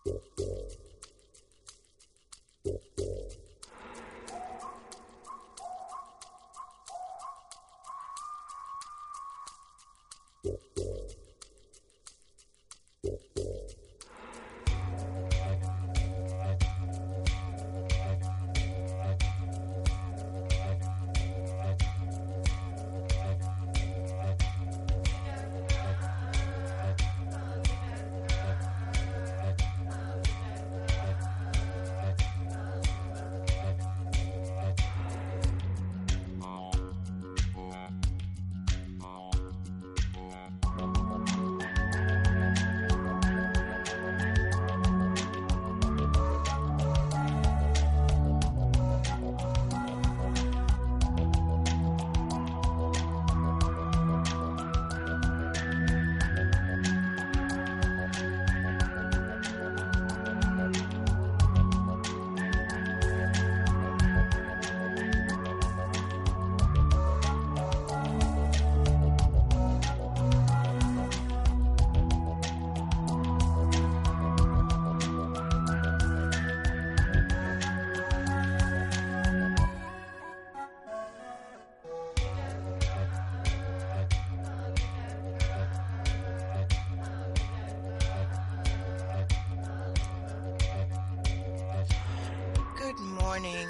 Good morning.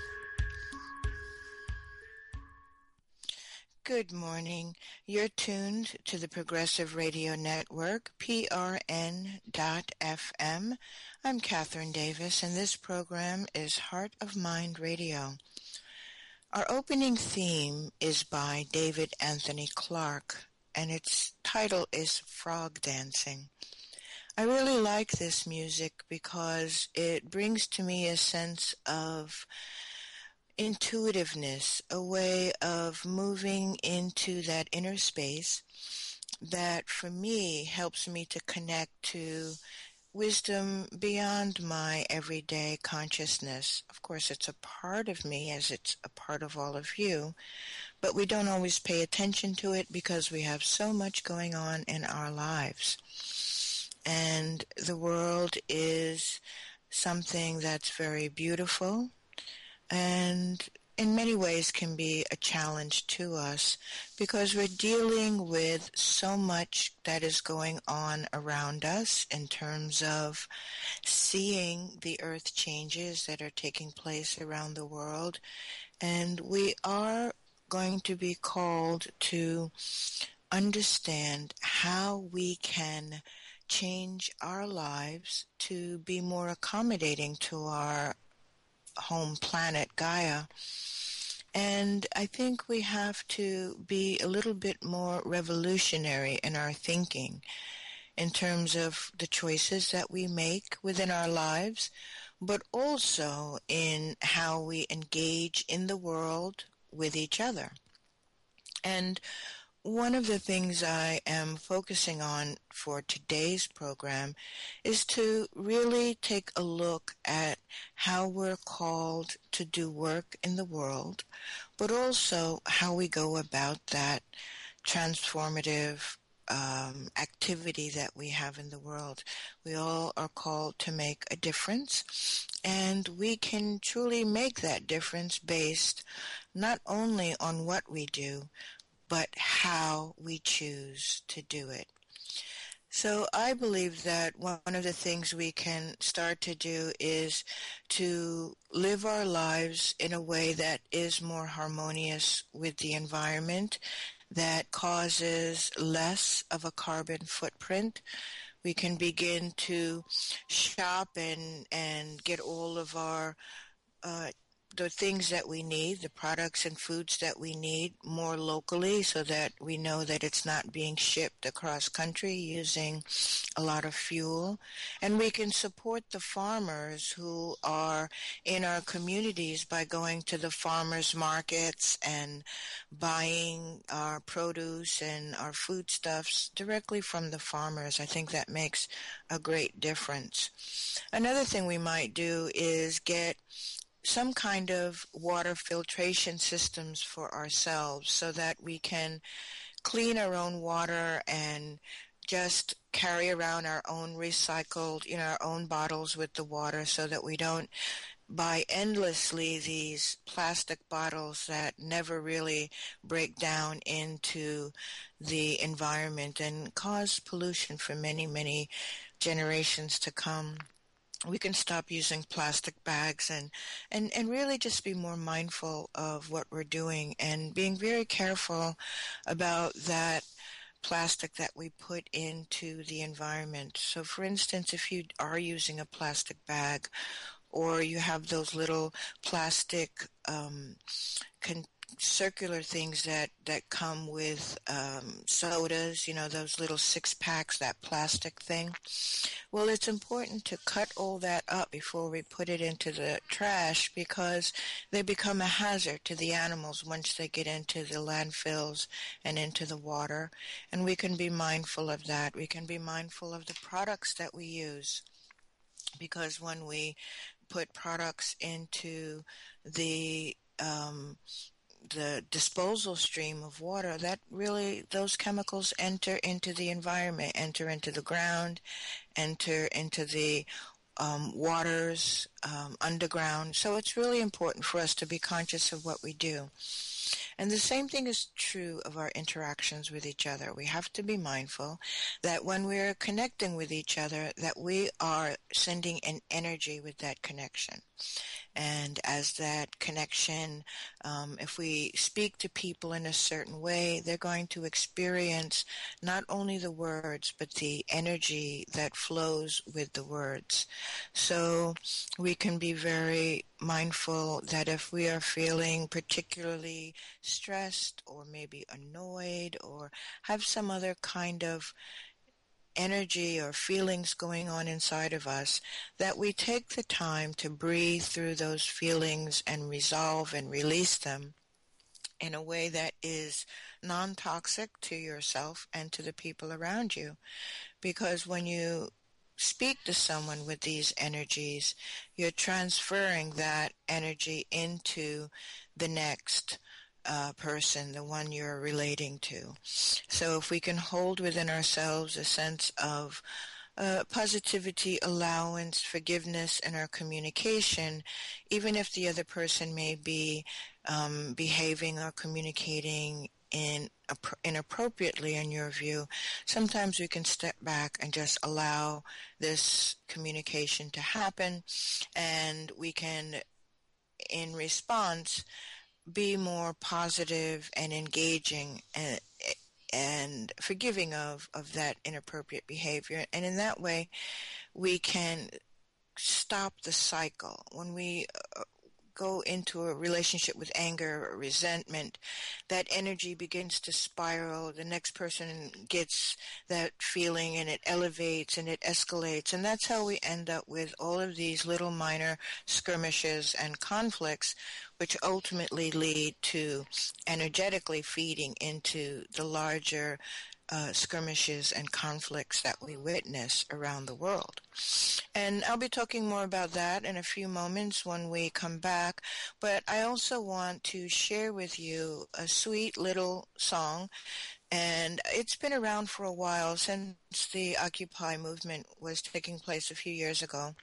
Good morning. You're tuned to the Progressive Radio Network, PRN.FM. I'm Catherine Davis, and this program is Heart of Mind Radio. Our opening theme is by David Anthony Clark, and its title is Frog Dancing. I really like this music because it brings to me a sense of intuitiveness, a way of moving into that inner space that for me helps me to connect to wisdom beyond my everyday consciousness. Of course, it's a part of me as it's a part of all of you, but we don't always pay attention to it because we have so much going on in our lives. And the world is something that's very beautiful and in many ways can be a challenge to us because we're dealing with so much that is going on around us in terms of seeing the earth changes that are taking place around the world. And we are going to be called to understand how we can change our lives to be more accommodating to our home planet, Gaia. And I think we have to be a little bit more revolutionary in our thinking in terms of the choices that we make within our lives, but also in how we engage in the world with each other. And one of the things I am focusing on for today's program is to really take a look at how we're called to do work in the world, but also how we go about that transformative activity that we have in the world. We all are called to make a difference, and we can truly make that difference based not only on what we do, but how we choose to do it. So I believe that one of the things we can start to do is to live our lives in a way that is more harmonious with the environment, that causes less of a carbon footprint. We can begin to shop and get all of our the things that we need, the products and foods that we need more locally so that we know that it's not being shipped across country using a lot of fuel. And we can support the farmers who are in our communities by going to the farmers markets and buying our produce and our foodstuffs directly from the farmers. I think that makes a great difference. Another thing we might do is get some kind of water filtration systems for ourselves so that we can clean our own water and just carry around our own recycled, our own bottles with the water so that we don't buy endlessly these plastic bottles that never really break down into the environment and cause pollution for many, many generations to come. We can stop using plastic bags and really just be more mindful of what we're doing and being very careful about that plastic that we put into the environment. So for instance, if you are using a plastic bag or you have those little plastic circular things that come with sodas, those little 6-packs, that plastic thing. Well, it's important to cut all that up before we put it into the trash because they become a hazard to the animals once they get into the landfills and into the water. And we can be mindful of that. We can be mindful of the products that we use because when we put products into the disposal stream of water, that really, those chemicals enter into the environment, enter into the ground, enter into the waters underground. So it's really important for us to be conscious of what we do. And the same thing is true of our interactions with each other. We have to be mindful that when we're connecting with each other, that we are sending an energy with that connection. And as that connection, if we speak to people in a certain way, they're going to experience not only the words, but the energy that flows with the words. So we can be very mindful that if we are feeling particularly stressed or maybe annoyed or have some other kind of energy or feelings going on inside of us, that we take the time to breathe through those feelings and resolve and release them in a way that is non-toxic to yourself and to the people around you. Because when you speak to someone with these energies, you're transferring that energy into the next person, the one you're relating to. So if we can hold within ourselves a sense of positivity, allowance, forgiveness in our communication, even if the other person may be behaving or communicating inappropriately in your view, sometimes we can step back and just allow this communication to happen, and we can, in response, be more positive and engaging and forgiving of that inappropriate behavior. And in that way, we can stop the cycle. When we go into a relationship with anger or resentment, that energy begins to spiral. The next person gets that feeling and it elevates and it escalates. And that's how we end up with all of these little minor skirmishes and conflicts, which ultimately lead to energetically feeding into the larger skirmishes and conflicts that we witness around the world. And I'll be talking more about that in a few moments when we come back, but I also want to share with you a sweet little song, and it's been around for a while, since the Occupy movement was taking place a few years ago.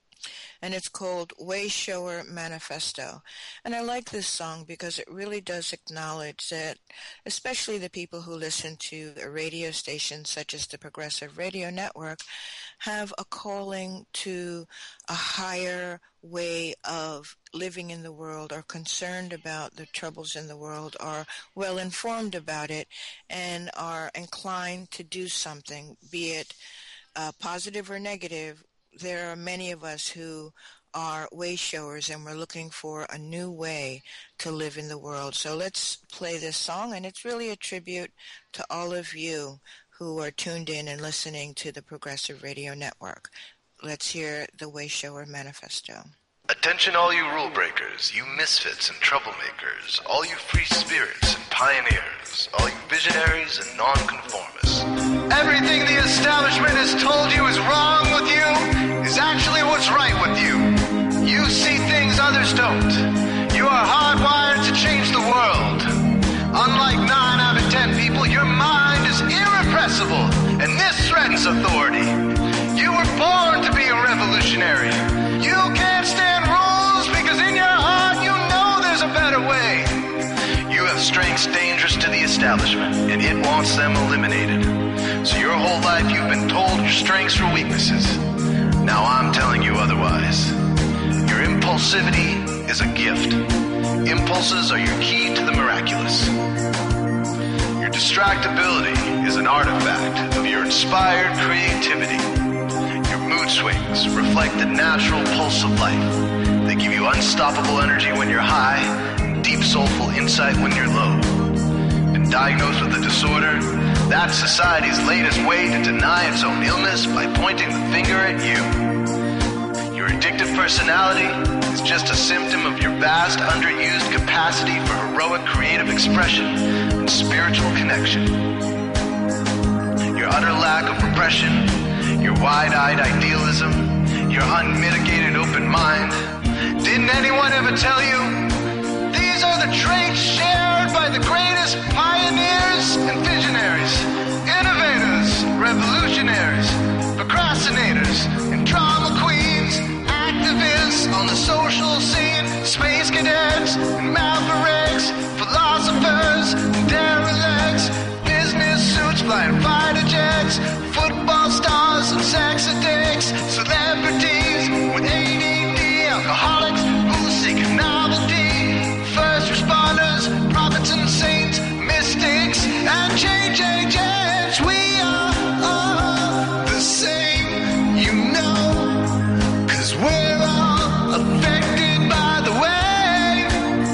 And it's called Way Shower Manifesto. And I like this song because it really does acknowledge that, especially the people who listen to a radio station such as the Progressive Radio Network, have a calling to a higher way of living in the world, are concerned about the troubles in the world, are well informed about it, and are inclined to do something, be it positive or negative. There are many of us who are way showers, and we're looking for a new way to live in the world. So let's play this song, and it's really a tribute to all of you who are tuned in and listening to the Progressive Radio Network. Let's hear the Way Shower Manifesto. Attention all you rule breakers, you misfits and troublemakers, all you free spirits and pioneers, all you visionaries and nonconformists. Everything the establishment has told you is wrong with you is actually what's right with you. You see things others don't. You are hardwired to change the world. Unlike 9 out of 10 people, your mind is irrepressible, and This threatens authority. You were born to be a revolutionary. You can't stand rules because in your heart you know there's a better way. You have strengths dangerous to the establishment, and it wants them eliminated. So your whole life you've been told your strengths are weaknesses. Now I'm telling you otherwise. Your impulsivity is a gift. Impulses are your key to the miraculous. Your distractibility is an artifact of your inspired creativity. Your mood swings reflect the natural pulse of life. They give you unstoppable energy when you're high, and deep soulful insight when you're low. Been diagnosed with a disorder? That's society's latest way to deny its own illness by pointing the finger at you. Your addictive personality is just a symptom of your vast, underused capacity for heroic creative expression and spiritual connection. Your utter lack of repression, your wide-eyed idealism, your unmitigated open mind. Didn't anyone ever tell you? These are the traits shared by the greatest pioneers and visionaries, innovators, revolutionaries, procrastinators, and drama queens, activists on the social scene, space cadets and mavericks, philosophers and derelicts, business suits, flying fighter jets, football stars and sex addicts, celebrities with ADD, alcoholics who seek novelty, first responders, prophets and saints, mystics and change agents. We are all the same, you know, 'cause we're all affected by the way.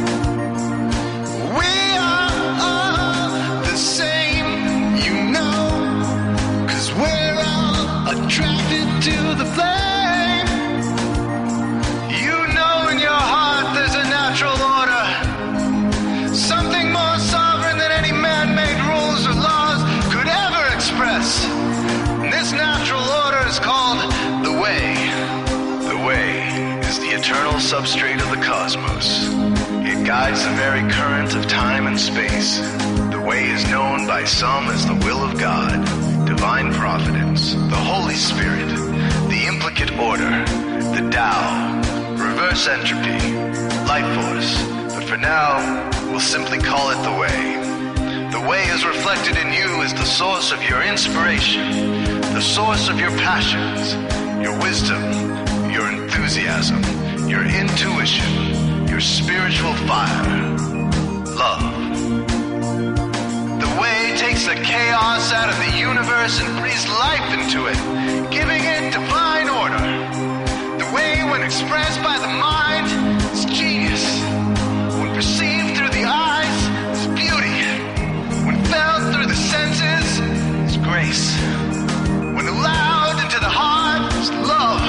We are all the same, you know, 'cause we're all attracted to the flame. You know in your heart there's a natural order, something more sovereign than any man-made rules or laws could ever express. And this natural order is called the way. The way is the eternal substrate of the cosmos. It guides the very current of time and space. The way is known by some as the will of God, divine providence, the Holy Spirit, the implicate order, the Tao, reverse entropy, life force. But for now, we'll simply call it the way. The way is reflected in you as the source of your inspiration, the source of your passions, your wisdom, your enthusiasm, your intuition, your spiritual fire, love. The way takes the chaos out of the universe and breathes life into it, giving it divine order. The way, when expressed by the mind, is genius. When perceived through the eyes, is beauty. When felt through the senses, is grace. When allowed into the heart, is love.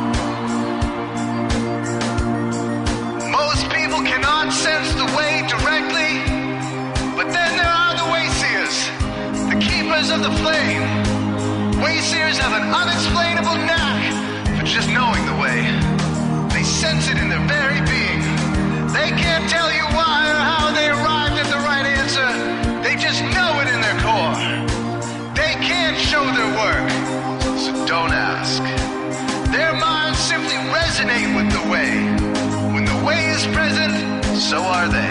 Most people cannot sense the way directly, but then there are the wayseers, the keepers of the flame. Wayseers have an unexplainable knack for just knowing the way. They sense it in their very being. They can't tell you why or how they arrived at the right answer. They just know it in their core. They can't show their work, so don't ask. Their minds simply resonate with the way. When the way is present, so are they.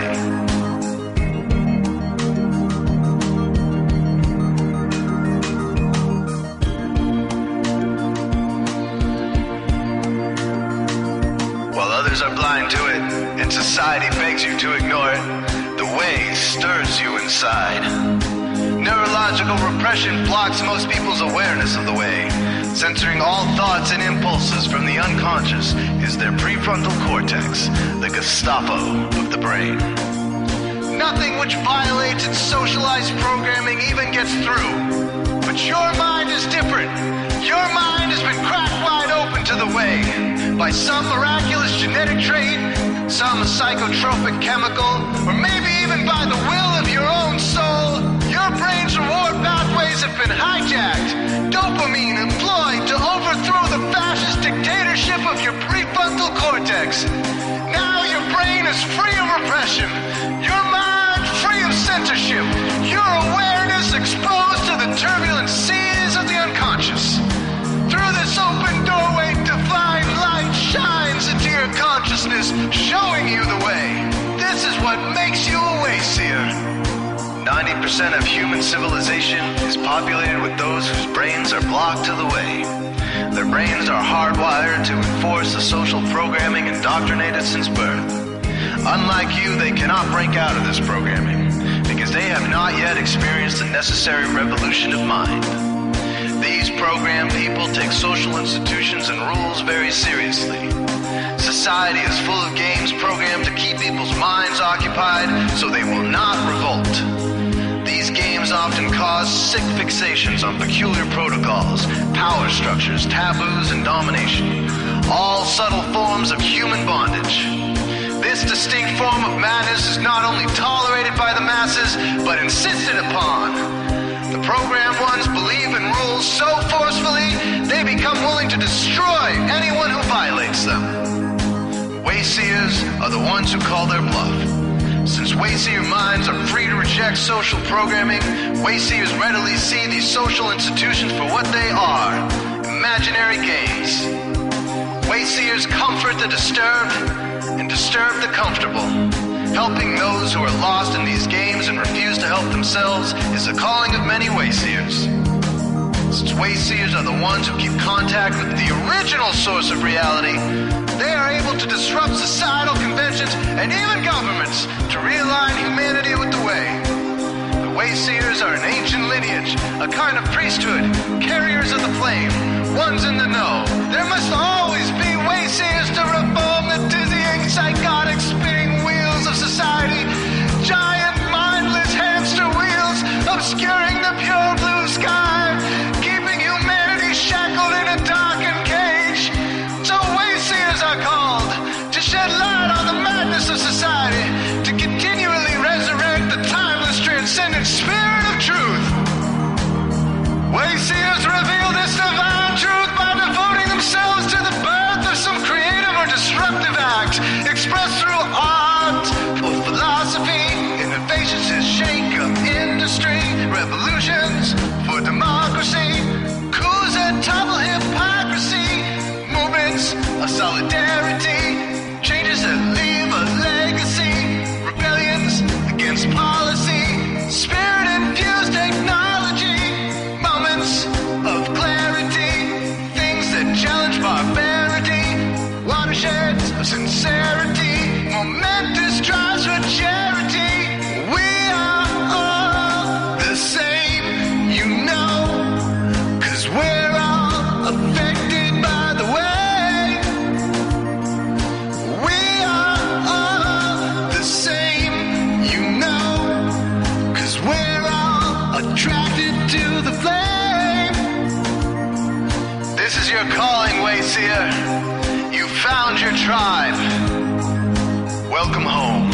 Are blind to it, and society begs you to ignore it. The way stirs you inside. Neurological repression blocks most people's awareness of the way. Censoring all thoughts and impulses from the unconscious is their prefrontal cortex, the Gestapo of the brain. Nothing which violates its socialized programming even gets through. But your mind is different. Your mind has been cracked wide open to the way. By some miraculous genetic trait, some psychotropic chemical, or maybe even by the will of your own soul, your brain's reward pathways have been hijacked. Dopamine employed to overthrow the fascist dictatorship of your prefrontal cortex. Now your brain is free of repression. Your mind free of censorship. Your awareness exposed to the turbulent seas of the what makes you a Wayseer. 90% of human civilization is populated with those whose brains are blocked to the way. Their brains are hardwired to enforce the social programming indoctrinated since birth. Unlike you, they cannot break out of this programming because they have not yet experienced the necessary revolution of mind. These programmed people take social institutions and rules very seriously. Society is full of games programmed to keep people's minds occupied so they will not revolt. These games often cause sick fixations on peculiar protocols, power structures, taboos, and domination, all subtle forms of human bondage. This distinct form of madness is not only tolerated by the masses, but insisted upon. The programmed ones believe in rules so forcefully, they become willing to destroy anyone who violates them. Wayseers are the ones who call their bluff. Since Wayseer minds are free to reject social programming, Wayseers readily see these social institutions for what they are, imaginary games. Wayseers comfort the disturbed and disturb the comfortable. Helping those who are lost in these games and refuse to help themselves is the calling of many Wayseers. Since Wayseers are the ones who keep contact with the original source of reality, they are able to disrupt societal conventions and even governments to realign humanity with the way. The Wayseers are an ancient lineage, a kind of priesthood, carriers of the flame, ones in the know. There must always be Wayseers to reform the dizzying, psychotic, spinning wheels of society, giant, mindless hamster wheels obscuring the pure blue sky, keeping humanity shackled in a darkened cage. So Wayseers are called to shed light on the madness of society, to continually resurrect the timeless, transcendent spirit of truth. Wayseers reveal this divine truth by devoting themselves to the birth of some creative or disruptive act, expressed through art or philosophy, innovations that shake up industry, revolutions for democracy, coups that topple hypocrisy, movements of solidarity, changes that leave a legacy, rebellions against policy, spirit-infused technology, moments of clarity, things that challenge barbarity, watersheds of sincerity, momentous drives for charity. We are all the same, you know, 'cause we're all affected by the way. We are all the same, you know, 'cause we're all attracted to the flame. This is your calling, Wayseer. You found your tribe. Welcome home.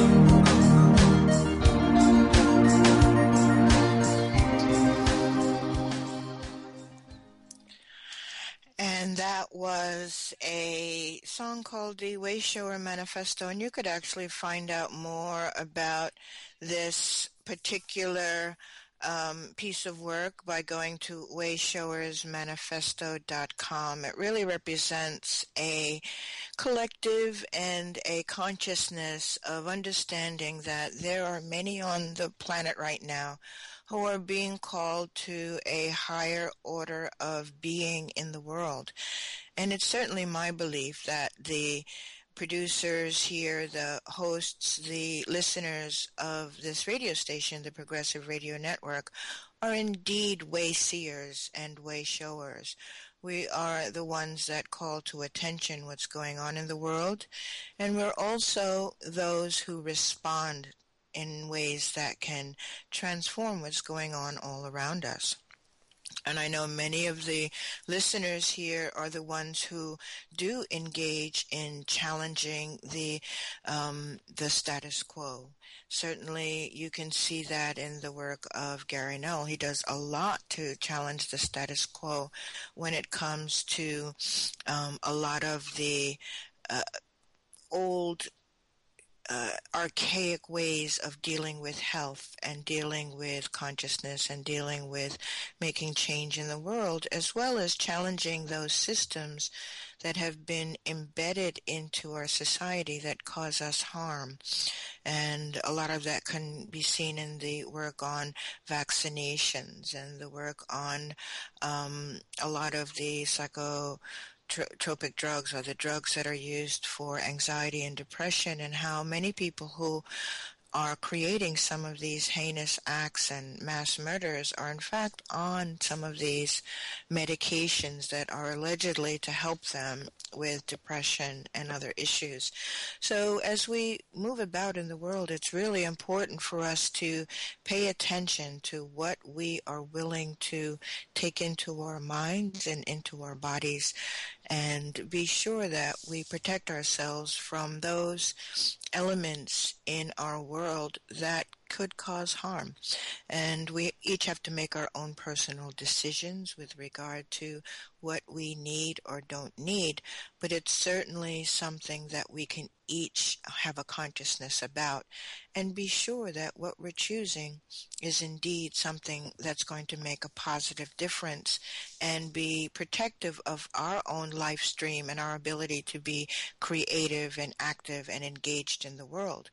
And that was a song called the Wayshower Manifesto, and you could actually find out more about this particular piece of work by going to wayshowersmanifesto.com. It really represents a collective and a consciousness of understanding that there are many on the planet right now who are being called to a higher order of being in the world. And it's certainly my belief that the producers here, the hosts, the listeners of this radio station, the Progressive Radio Network, are indeed Wayseers and Wayshowers. We are the ones that call to attention what's going on in the world, and we're also those who respond in ways that can transform what's going on all around us. And I know many of the listeners here are the ones who do engage in challenging the status quo. Certainly, you can see that in the work of Gary Null. He does a lot to challenge the status quo when it comes to a lot of the old archaic ways of dealing with health and dealing with consciousness and dealing with making change in the world, as well as challenging those systems that have been embedded into our society that cause us harm. And a lot of that can be seen in the work on vaccinations and the work on a lot of the psychotropic drugs, or the drugs that are used for anxiety and depression, and how many people who are creating some of these heinous acts and mass murders are in fact on some of these medications that are allegedly to help them with depression and other issues. So as we move about in the world, it's really important for us to pay attention to what we are willing to take into our minds and into our bodies, and be sure that we protect ourselves from those elements in our world that could cause harm. And we each have to make our own personal decisions with regard to what we need or don't need, but it's certainly something that we can each have a consciousness about, and be sure that what we're choosing is indeed something that's going to make a positive difference and be protective of our own life stream and our ability to be creative and active and engaged in the world.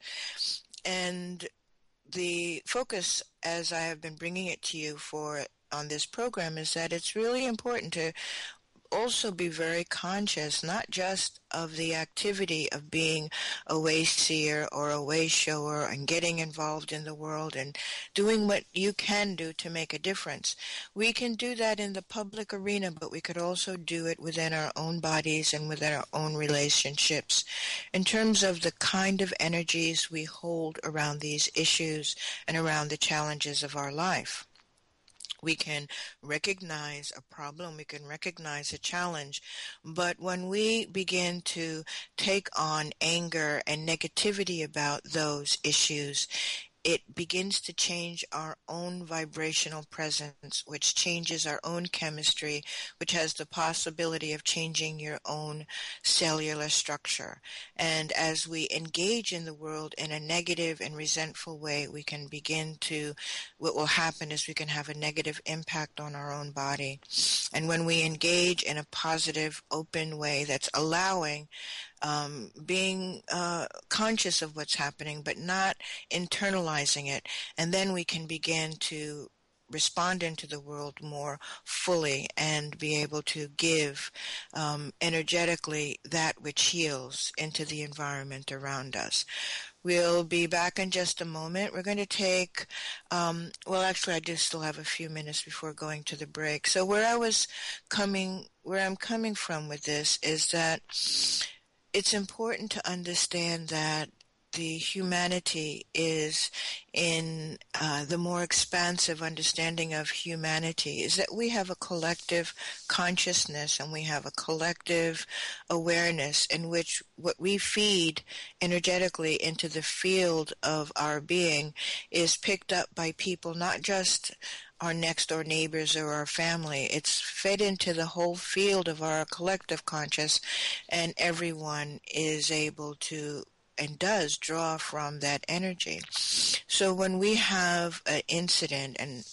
And the focus, as I have been bringing it to you on this program, is that it's really important to also be very conscious, not just of the activity of being a way seer or a way shower and getting involved in the world and doing what you can do to make a difference. We can do that in the public arena, but we could also do it within our own bodies and within our own relationships in terms of the kind of energies we hold around these issues and around the challenges of our life. We can recognize a problem, we can recognize a challenge, but when we begin to take on anger and negativity about those issues, it begins to change our own vibrational presence, which changes our own chemistry, which has the possibility of changing your own cellular structure. And as we engage in the world in a negative and resentful way, we can begin to, what will happen is we can have a negative impact on our own body. And when we engage in a positive, open way that's allowing, being conscious of what's happening, but not internalizing it. And then we can begin to respond into the world more fully and be able to give energetically that which heals into the environment around us. We'll be back in just a moment. We're going to take, actually I do still have a few minutes before going to the break. So where I'm coming from with this is that it's important to understand that the humanity is in the more expansive understanding of humanity is that we have a collective consciousness and we have a collective awareness in which what we feed energetically into the field of our being is picked up by people, not just our next door neighbors or our family. It's fed into the whole field of our collective conscious, and everyone is able to and does draw from that energy. So when we have an incident and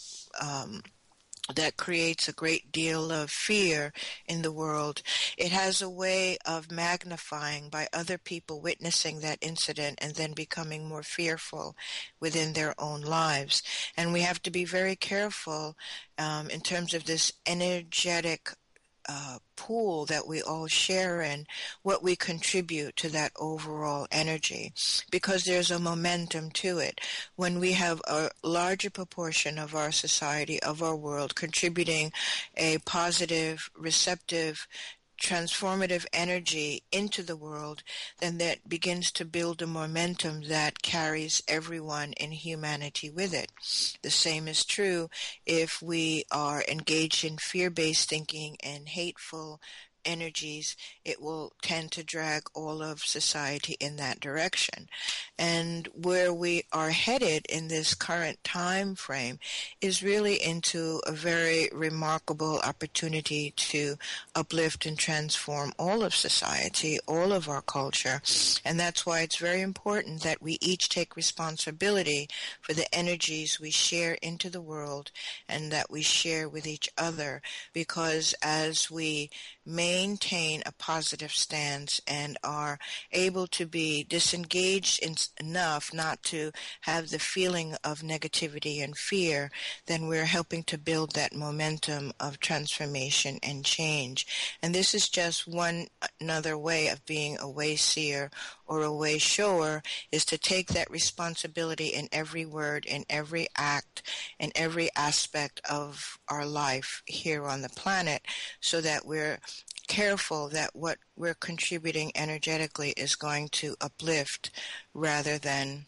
that creates a great deal of fear in the world, it has a way of magnifying by other people witnessing that incident and then becoming more fearful within their own lives. And we have to be very careful in terms of this energetic pool that we all share in, what we contribute to that overall energy, because there's a momentum to it. When we have a larger proportion of our society, of our world, contributing a positive, receptive, transformative energy into the world, then that begins to build a momentum that carries everyone in humanity with it. The same is true if we are engaged in fear-based thinking and hateful energies, it will tend to drag all of society in that direction. And where we are headed in this current time frame is really into a very remarkable opportunity to uplift and transform all of society, all of our culture. And that's why it's very important that we each take responsibility for the energies we share into the world and that we share with each other, because as we maintain a positive stance and are able to be disengaged enough not to have the feeling of negativity and fear, then we're helping to build that momentum of transformation and change. And this is just another way of being a way seer or a way shower, is to take that responsibility in every word, in every act, in every aspect of our life here on the planet, so that we're careful that what we're contributing energetically is going to uplift rather than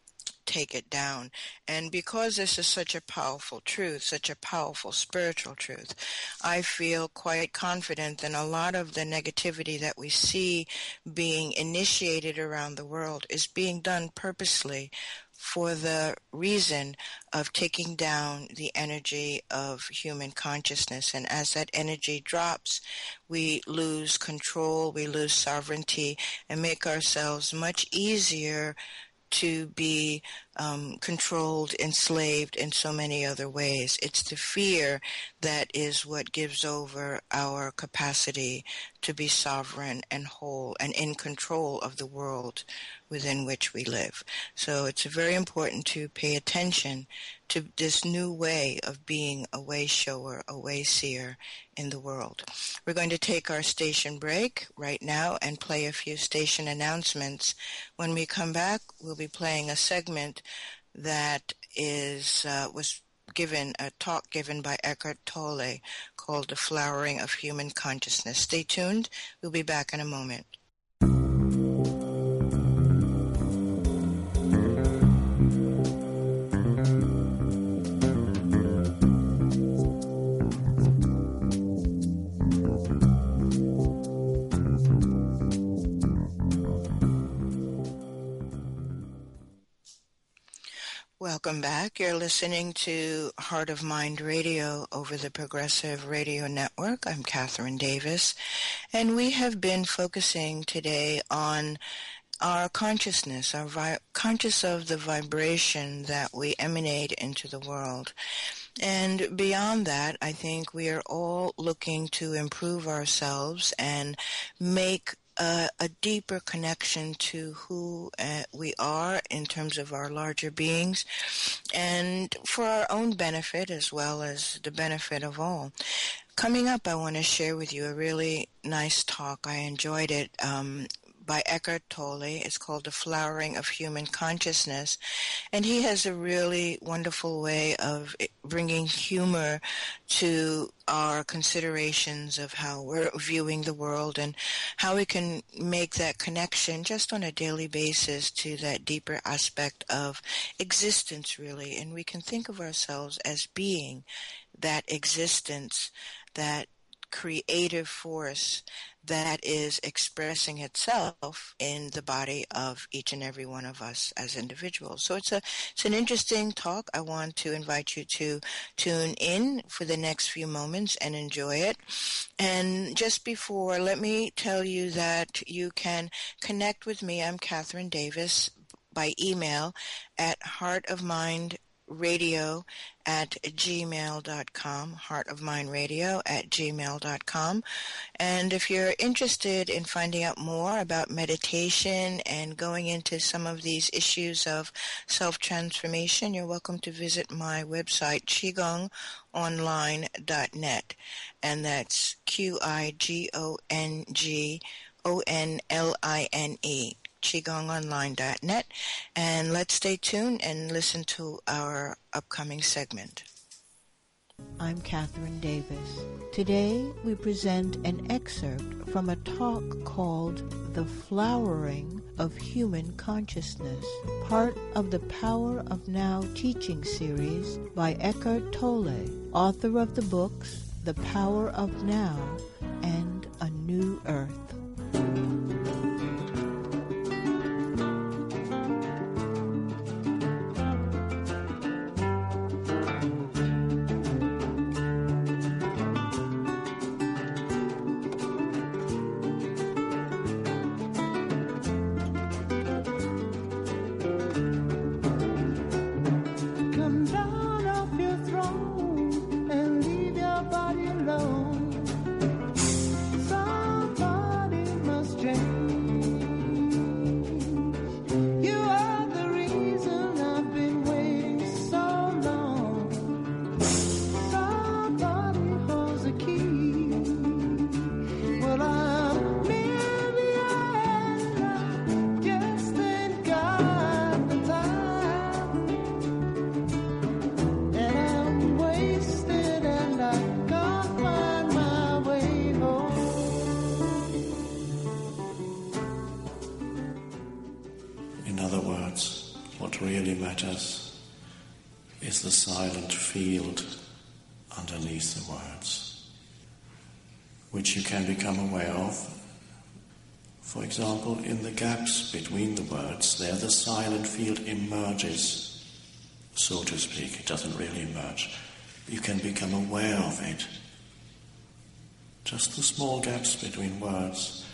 take it down. And because this is such a powerful truth, such a powerful spiritual truth, I feel quite confident that a lot of the negativity that we see being initiated around the world is being done purposely for the reason of taking down the energy of human consciousness. And as that energy drops, we lose control, we lose sovereignty, and make ourselves much easier to be controlled, enslaved in so many other ways. It's the fear that is what gives over our capacity to be sovereign and whole and in control of the world within which we live. So it's very important to pay attention to this new way of being a way shower, a way seer in the world. We're going to take our station break right now and play a few station announcements. When we come back, we'll be playing a segment that was given, a talk given by Eckhart Tolle called The Flowering of Human Consciousness. Stay tuned. We'll be back in a moment. Welcome back. You're listening to Heart of Mind Radio over the Progressive Radio Network. I'm Catherine Davis, and we have been focusing today on our consciousness, conscious of the vibration that we emanate into the world. And beyond that, I think we are all looking to improve ourselves and make a deeper connection to who we are in terms of our larger beings, and for our own benefit as well as the benefit of all. Coming up, I want to share with you a really nice talk. I enjoyed it. By Eckhart Tolle. It's called The Flowering of Human Consciousness. And he has a really wonderful way of bringing humor to our considerations of how we're viewing the world and how we can make that connection just on a daily basis to that deeper aspect of existence, really. And we can think of ourselves as being that existence, that creative force that is expressing itself in the body of each and every one of us as individuals. So it's an interesting talk. I want to invite you to tune in for the next few moments and enjoy it. And just before, let me tell you that you can connect with me. I'm Catherine Davis by email at heartofmindradio@gmail.com, heartofmindradio@gmail.com. And if you're interested in finding out more about meditation and going into some of these issues of self-transformation, you're welcome to visit my website, qigongonline.net. And that's QIGONGONLINE. QiGongOnline.net, and let's stay tuned and listen to our upcoming segment. I'm Catherine Davis. Today we present an excerpt from a talk called The Flowering of Human Consciousness, part of the Power of Now teaching series by Eckhart Tolle, author of the books The Power of Now and A New new earth. Is the silent field underneath the words, which you can become aware of. For example, in the gaps between the words, there the silent field emerges, so to speak. It doesn't really emerge. You can become aware of it. Just the small gaps between words.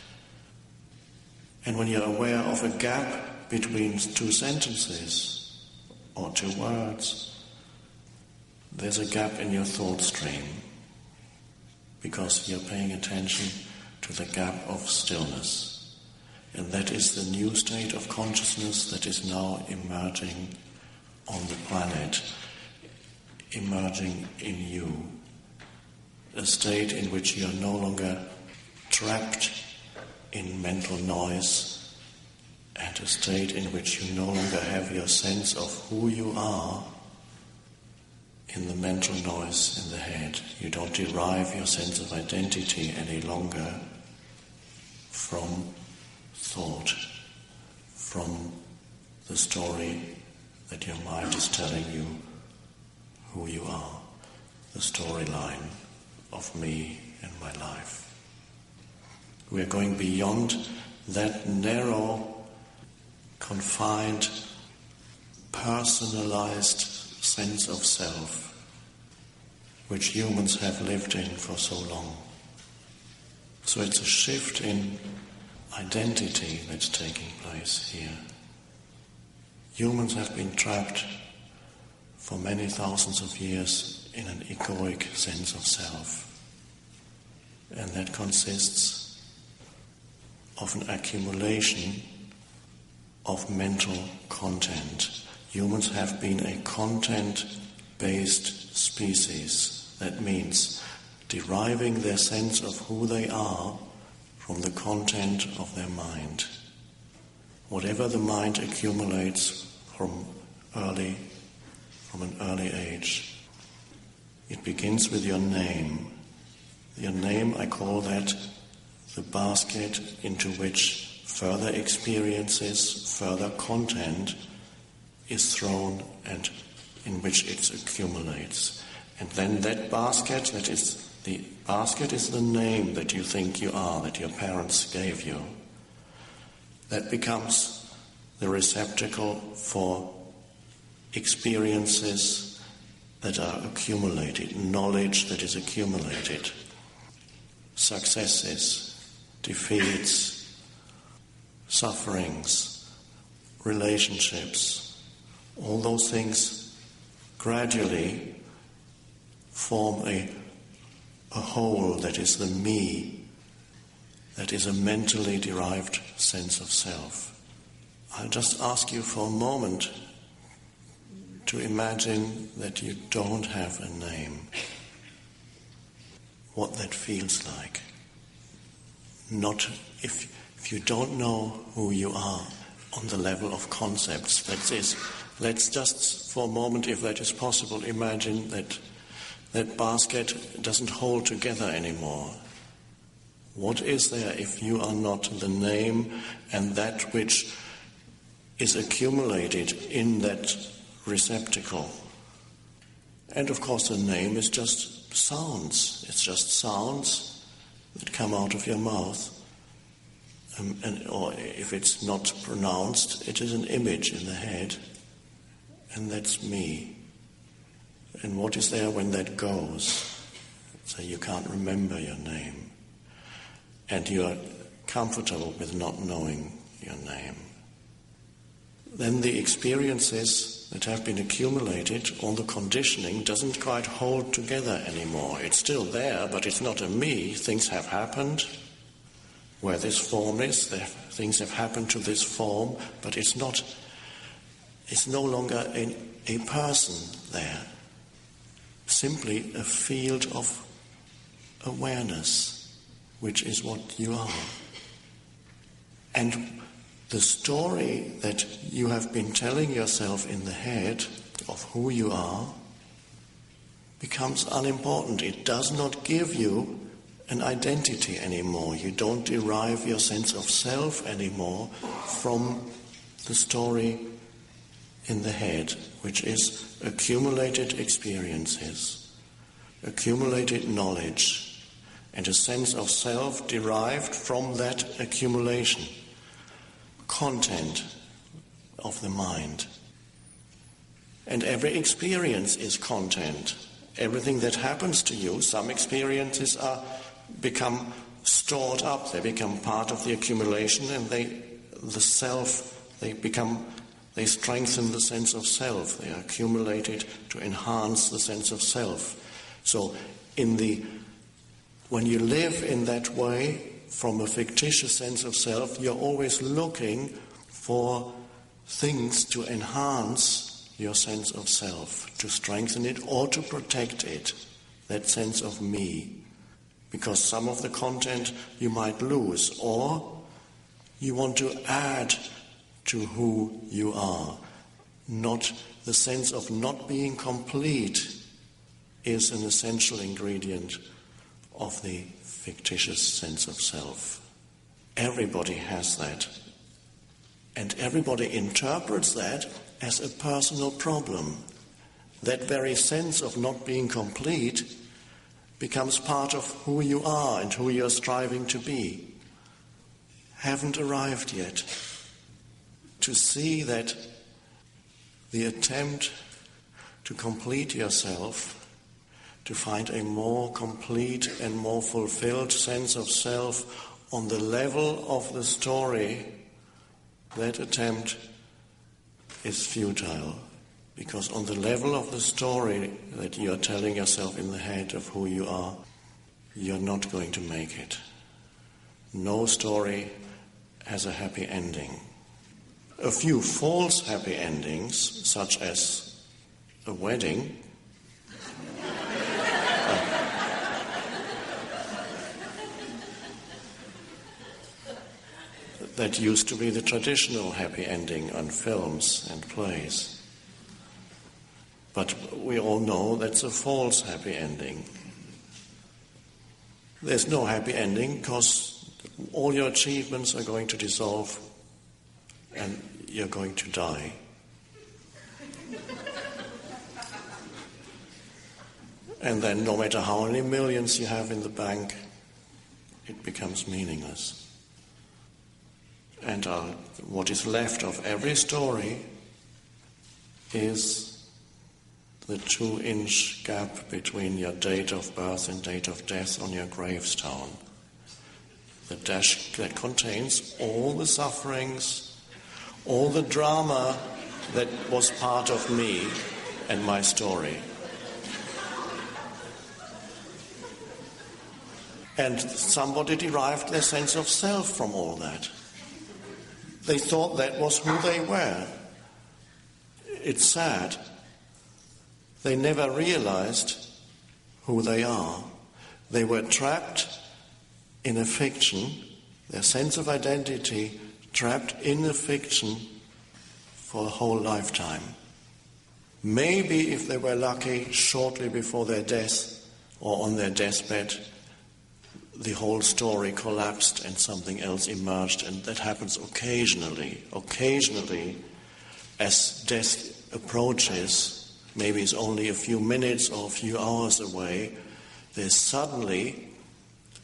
And when you're aware of a gap between two sentences or two words, there's a gap in your thought stream because you're paying attention to the gap of stillness. And that is the new state of consciousness that is now emerging on the planet, emerging in you. A state in which you're no longer trapped in mental noise, and a state in which you no longer have your sense of who you are in the mental noise in the head. You don't derive your sense of identity any longer from thought, from the story that your mind is telling you who you are, the storyline of me and my life. We are going beyond that narrow, confined, personalized sense of self which humans have lived in for so long. So it's a shift in identity that's taking place here. Humans have been trapped for many thousands of years in an egoic sense of self, and that consists of an accumulation of mental content. Humans have been a content-based species. That means deriving their sense of who they are from the content of their mind. Whatever the mind accumulates from an early age. It begins with your name. Your name, I call that the basket into which further experiences, further content is thrown and in which it accumulates. And then that basket, the basket is the name that you think you are, that your parents gave you. That becomes the receptacle for experiences that are accumulated, knowledge that is accumulated, successes, defeats, sufferings, relationships. All those things gradually form a whole that is the me, that is a mentally derived sense of self. I'll just ask you for a moment to imagine that you don't have a name. What that feels like. Not if you don't know who you are on the level of concepts. That is, let's just for a moment, if that is possible, imagine that that basket doesn't hold together anymore. What is there if you are not the name and that which is accumulated in that receptacle? And of course the name is just sounds. It's just sounds that come out of your mouth. Or if it's not pronounced, it is an image in the head, and that's me. And what is there when that goes? So you can't remember your name, and you're comfortable with not knowing your name. Then the experiences that have been accumulated, all the conditioning, doesn't quite hold together anymore. It's still there, but it's not a me. Things have happened. Where this form is, things have happened to this form, but it's no longer a person there. Simply a field of awareness, which is what you are. And the story that you have been telling yourself in the head of who you are becomes unimportant. It does not give you an identity anymore. You don't derive your sense of self anymore from the story in the head, which is accumulated experiences, accumulated knowledge, and a sense of self derived from that accumulation, content of the mind. And every experience is content. Everything that happens to you, some experiences become stored up, they become part of the accumulation, and they strengthen the sense of self. They are accumulated to enhance the sense of self. So when you live in that way, from a fictitious sense of self, you're always looking for things to enhance your sense of self, to strengthen it or to protect it, that sense of me. Because some of the content you might lose, or you want to add to who you are. Not the sense of not being complete is an essential ingredient of the fictitious sense of self. Everybody has that. And everybody interprets that as a personal problem. That very sense of not being complete becomes part of who you are and who you're striving to be. Haven't arrived yet to see that the attempt to complete yourself, to find a more complete and more fulfilled sense of self on the level of the story, that attempt is futile. Because on the level of the story that you are telling yourself in the head of who you are, you're not going to make it. No story has a happy ending. A few false happy endings, such as a wedding, that used to be the traditional happy ending on films and plays. But we all know that's a false happy ending. There's no happy ending because all your achievements are going to dissolve and you're going to die. And then no matter how many millions you have in the bank, it becomes meaningless. And what is left of every story is the 2-inch gap between your date of birth and date of death on your gravestone. The dash that contains all the sufferings, all the drama that was part of me and my story. And somebody derived their sense of self from all that. They thought that was who they were. It's sad. They never realized who they are. They were trapped in a fiction, their sense of identity trapped in a fiction for a whole lifetime. Maybe, if they were lucky, shortly before their death or on their deathbed, the whole story collapsed and something else emerged, and that happens occasionally. Occasionally, as death approaches, maybe it's only a few minutes or a few hours away, there's suddenly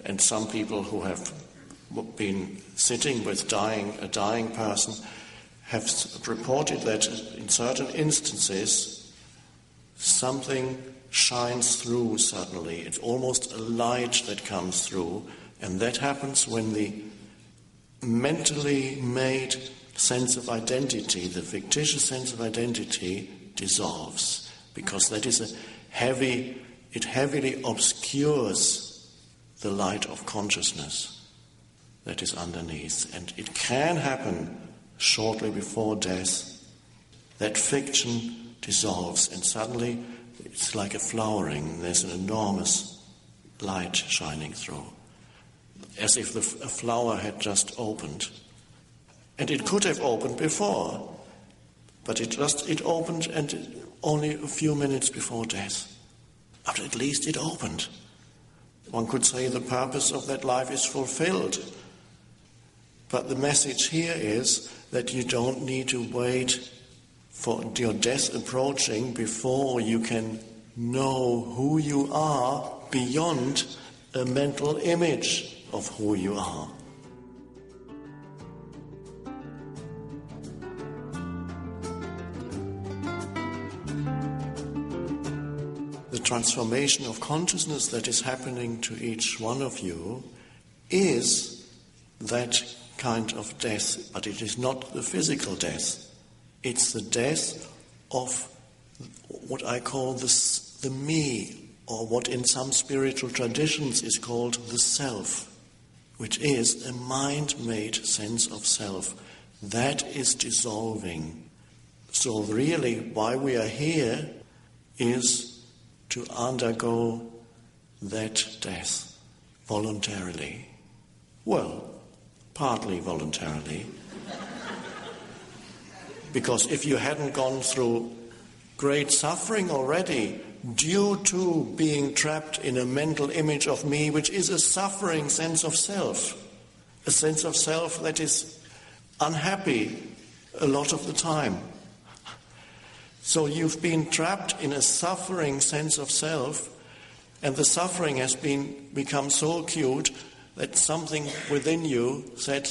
And some people who have been sitting with a dying person have reported that in certain instances something shines through suddenly. It's almost a light that comes through, and that happens when the mentally made sense of identity, the fictitious sense of identity, dissolves, because that is it heavily obscures the light of consciousness that is underneath. And it can happen shortly before death. That fiction dissolves, and suddenly it's like a flowering. There's an enormous light shining through, as if a flower had just opened. And it could have opened before, but it opened, and only a few minutes before death. But at least it opened. One could say the purpose of that life is fulfilled. But the message here is that you don't need to wait for your death approaching before you can know who you are beyond a mental image of who you are. The transformation of consciousness that is happening to each one of you is that kind of death, but it is not the physical death. It's the death of what I call the me, or what in some spiritual traditions is called the self, which is a mind-made sense of self. That is dissolving. So really, why we are here is to undergo that death voluntarily. Well, partly voluntarily. Because if you hadn't gone through great suffering already due to being trapped in a mental image of me, which is a suffering sense of self, a sense of self that is unhappy a lot of the time. So you've been trapped in a suffering sense of self, and the suffering has become so acute that something within you said,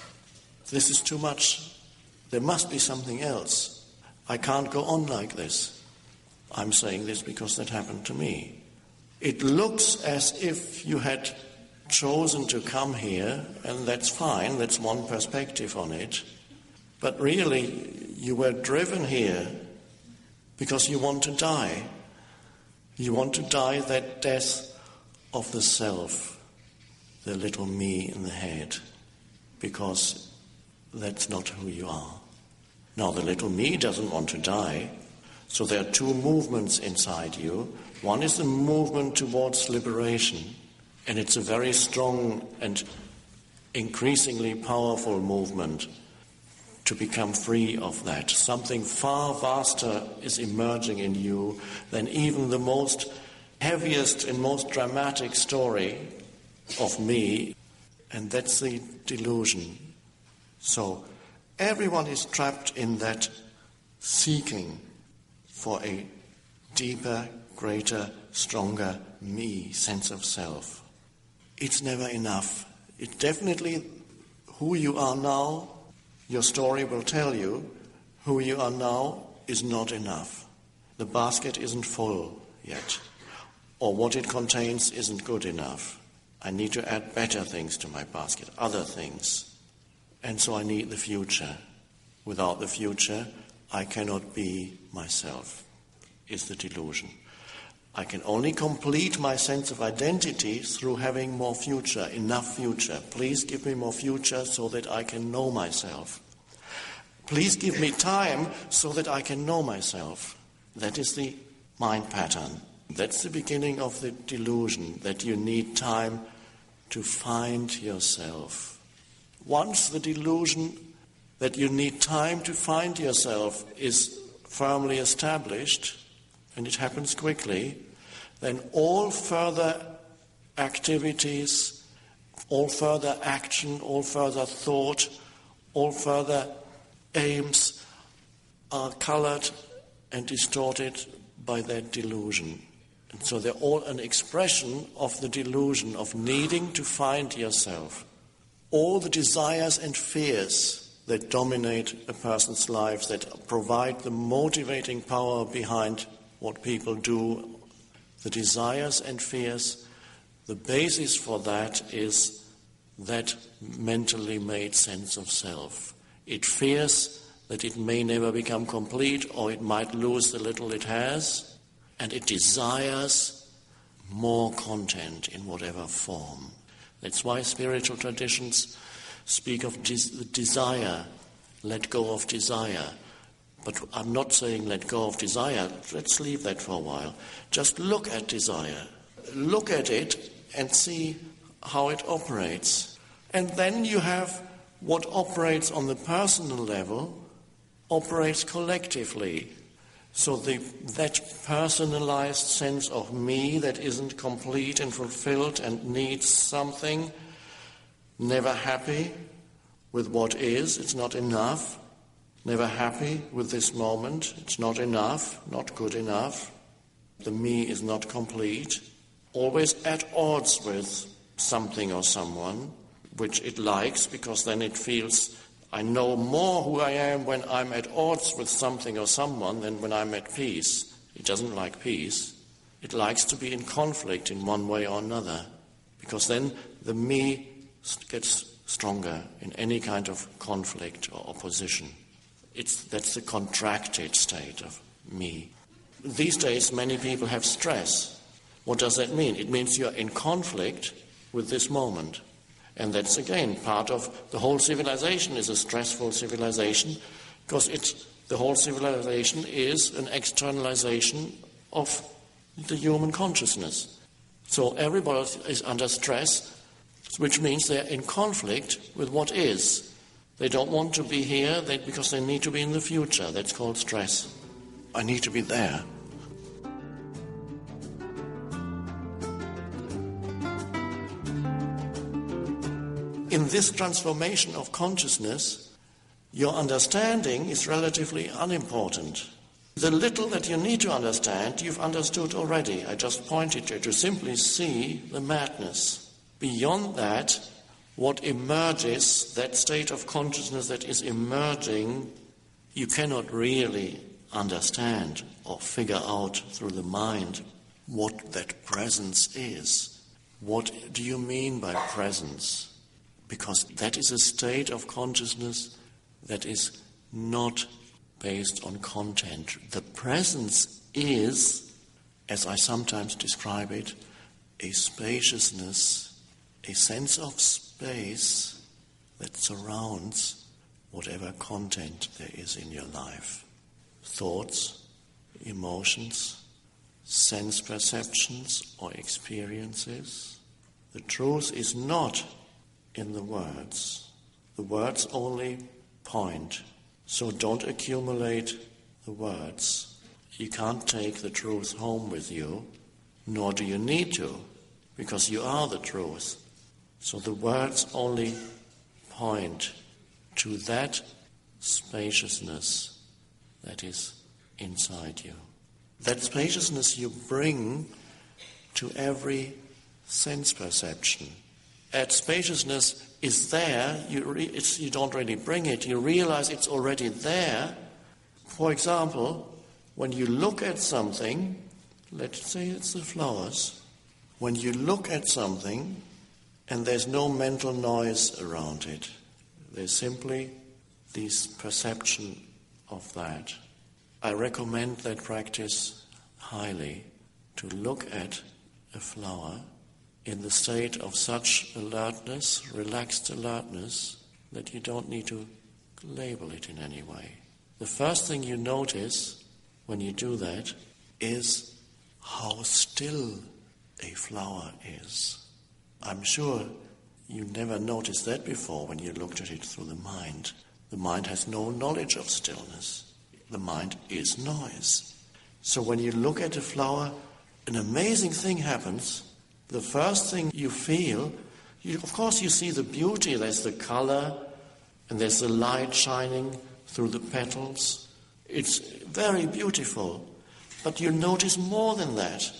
this is too much. There must be something else. I can't go on like this. I'm saying this because that happened to me. It looks as if you had chosen to come here, and that's fine, that's one perspective on it. But really, you were driven here because you want to die. You want to die that death of the self, the little me in the head, because that's not who you are. Now, the little me doesn't want to die, so there are two movements inside you. One is the movement towards liberation, and it's a very strong and increasingly powerful movement to become free of that. Something far vaster is emerging in you than even the most heaviest and most dramatic story of me, and that's the delusion. So everyone is trapped in that seeking for a deeper, greater, stronger me, sense of self. It's never enough. It's definitely who you are now. Your story will tell you who you are now is not enough. The basket isn't full yet, or what it contains isn't good enough. I need to add better things to my basket, other things. And so I need the future. Without the future, I cannot be myself, is the delusion. I can only complete my sense of identity through having more future, enough future. Please give me more future so that I can know myself. Please give me time so that I can know myself. That is the mind pattern. That's the beginning of the delusion, that you need time to find yourself. Once the delusion that you need time to find yourself is firmly established, and it happens quickly, then all further activities, all further action, all further thought, all further aims are colored and distorted by that delusion. And so they're all an expression of the delusion of needing to find yourself. All the desires and fears that dominate a person's life, that provide the motivating power behind what people do, the desires and fears, the basis for that is that mentally made sense of self. It fears that it may never become complete, or it might lose the little it has, and it desires more content in whatever form. That's why spiritual traditions speak of desire, let go of desire. But I'm not saying let go of desire. Let's leave that for a while. Just look at desire. Look at it and see how it operates. And then you have what operates on the personal level, operates collectively. So that personalized sense of me that isn't complete and fulfilled and needs something, never happy with what is, it's not enough. Never happy with this moment, it's not enough, not good enough. The me is not complete. Always at odds with something or someone, which it likes, because then it feels, I know more who I am when I'm at odds with something or someone than when I'm at peace. It doesn't like peace. It likes to be in conflict in one way or another, because then the me gets stronger in any kind of conflict or opposition. That's the contracted state of me. These days, many people have stress. What does that mean? It means you're in conflict with this moment. And that's, again, part of the whole civilization is a stressful civilization, because the whole civilization is an externalization of the human consciousness. So everybody is under stress, which means they're in conflict with what is. They don't want to be here because they need to be in the future. That's called stress. I need to be there. In this transformation of consciousness, your understanding is relatively unimportant. The little that you need to understand, you've understood already. I just pointed you to simply see the madness. Beyond that, what emerges, that state of consciousness that is emerging, you cannot really understand or figure out through the mind what that presence is. What do you mean by presence? Because that is a state of consciousness that is not based on content. The presence is, as I sometimes describe it, a spaciousness, a sense of space that surrounds whatever content there is in your life. Thoughts, emotions, sense perceptions or experiences. The truth is not in the words. The words only point. So don't accumulate the words. You can't take the truth home with you, nor do you need to, because you are the truth. So the words only point to that spaciousness that is inside you. That spaciousness you bring to every sense perception. That spaciousness is there, you don't really bring it, you realize it's already there. For example, when you look at something, let's say it's the flowers, when you look at something, and there's no mental noise around it. There's simply this perception of that. I recommend that practice highly, to look at a flower in the state of such alertness, relaxed alertness, that you don't need to label it in any way. The first thing you notice when you do that is how still a flower is. I'm sure you never noticed that before when you looked at it through the mind. The mind has no knowledge of stillness. The mind is noise. So when you look at a flower, an amazing thing happens. The first thing you feel, of course you see the beauty. There's the color, and there's the light shining through the petals. It's very beautiful. But you notice more than that.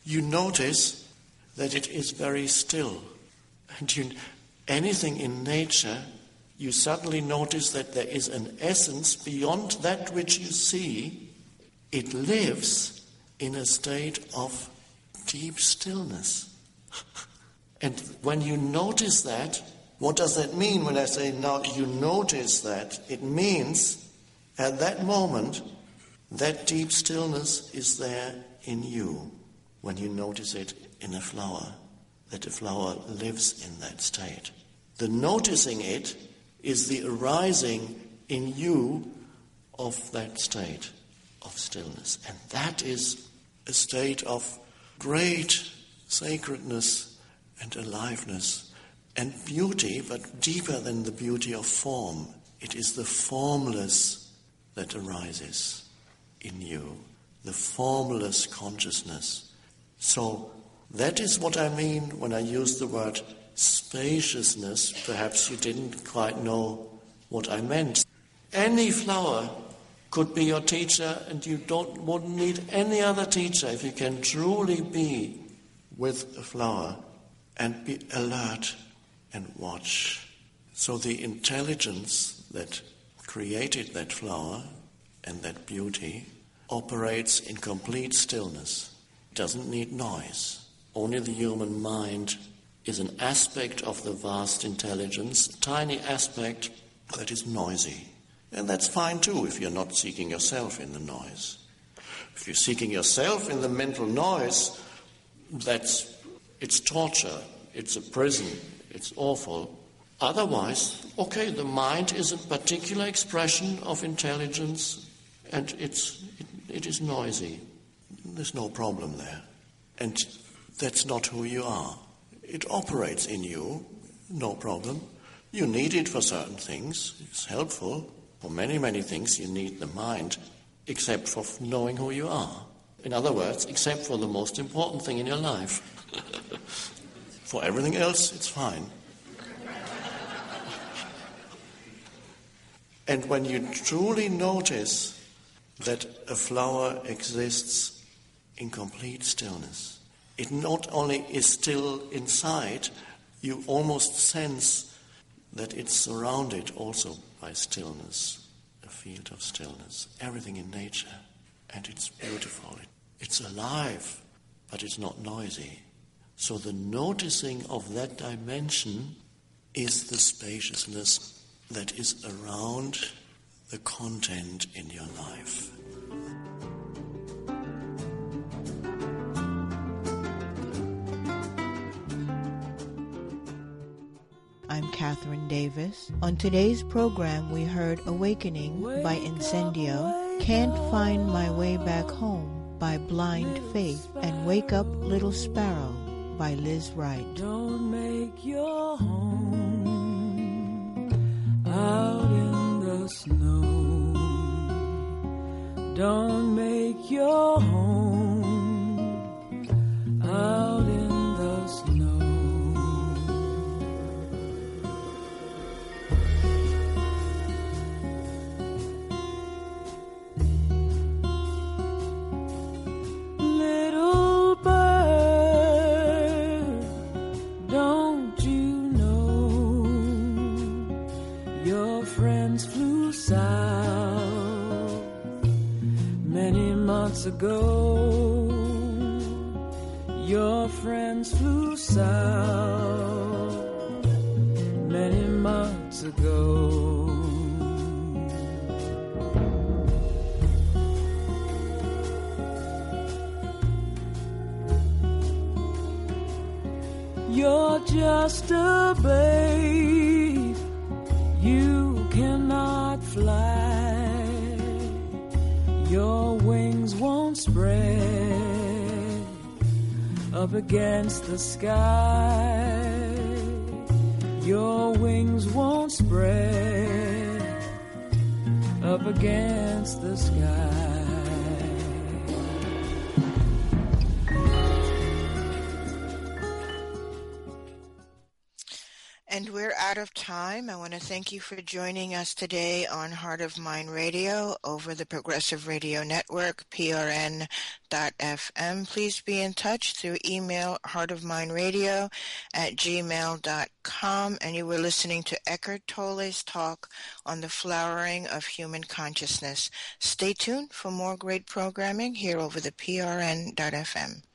you notice that it is very still. And anything in nature, you suddenly notice that there is an essence beyond that which you see. It lives in a state of deep stillness. And when you notice that, what does that mean when I say now you notice that? It means at that moment, that deep stillness is there in you when you notice it in a flower, that a flower lives in that state. The noticing it is the arising in you of that state of stillness. And that is a state of great sacredness and aliveness and beauty, but deeper than the beauty of form. It is the formless that arises in you, the formless consciousness. So that is what I mean when I use the word spaciousness. Perhaps you didn't quite know what I meant. Any flower could be your teacher, and you wouldn't need any other teacher if you can truly be with a flower and be alert and watch. So the intelligence that created that flower and that beauty operates in complete stillness. It doesn't need noise. Only the human mind is an aspect of the vast intelligence, a tiny aspect that is noisy. And that's fine too if you're not seeking yourself in the noise. If you're seeking yourself in the mental noise, it's torture, it's a prison, it's awful. Otherwise, okay, the mind is a particular expression of intelligence and it is noisy. There's no problem there. And that's not who you are. It operates in you, no problem. You need it for certain things. It's helpful. For many, many things you need the mind, except for knowing who you are. In other words, except for the most important thing in your life. For everything else, it's fine. And when you truly notice that a flower exists in complete stillness, it not only is still inside, you almost sense that it's surrounded also by stillness, a field of stillness, everything in nature. And it's beautiful. It's alive, but it's not noisy. So the noticing of that dimension is the spaciousness that is around the content in your life. I'm Catherine Davis. On today's program, we heard Awakening by Incendio, Can't Find My Way Back Home by Blind Faith, and Wake Up Little Sparrow by Liz Wright. Don't make your home out in the snow. Don't make your home out in the snow. Ago, your friends flew south many months ago. You're just a babe, you cannot fly. Your wings won't spread up against the sky. Your wings won't spread up against the sky. And we're out of time. I want to thank you for joining us today on Heart of Mind Radio over the Progressive Radio Network, PRN.FM. Please be in touch through email heartofmindradio@gmail.com. And you were listening to Eckhart Tolle's talk on the flowering of human consciousness. Stay tuned for more great programming here over the PRN.FM.